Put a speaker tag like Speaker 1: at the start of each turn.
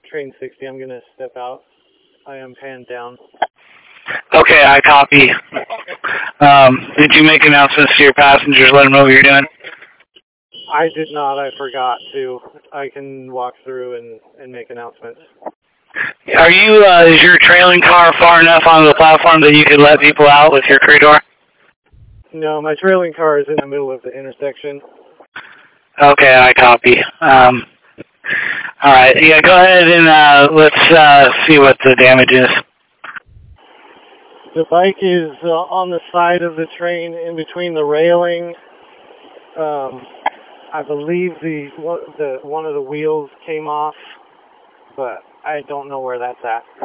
Speaker 1: train 60. I'm going to step out. I am panned down.
Speaker 2: Okay, I copy. Did you make announcements to your passengers, let them know what you're doing?
Speaker 1: I did not. I forgot to. I can walk through and make announcements.
Speaker 2: Are you, is your trailing car far enough onto the platform that you could let people out with your crew door?
Speaker 1: No, my trailing car is in the middle of the intersection.
Speaker 2: Okay, I copy. All right, yeah, go ahead and let's see what the damage is.
Speaker 1: The bike is on the side of the train in between the railing. I believe one of the wheels came off, but I don't know where that's at.